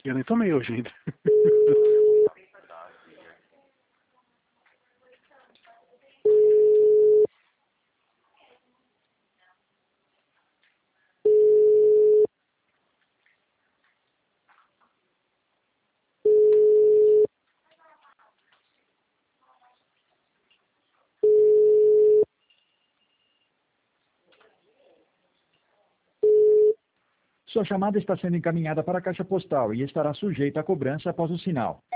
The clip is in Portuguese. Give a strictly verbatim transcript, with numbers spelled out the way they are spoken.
Eu nem tomei hoje ainda. Sua chamada está sendo encaminhada para a caixa postal e estará sujeita a cobrança após o sinal.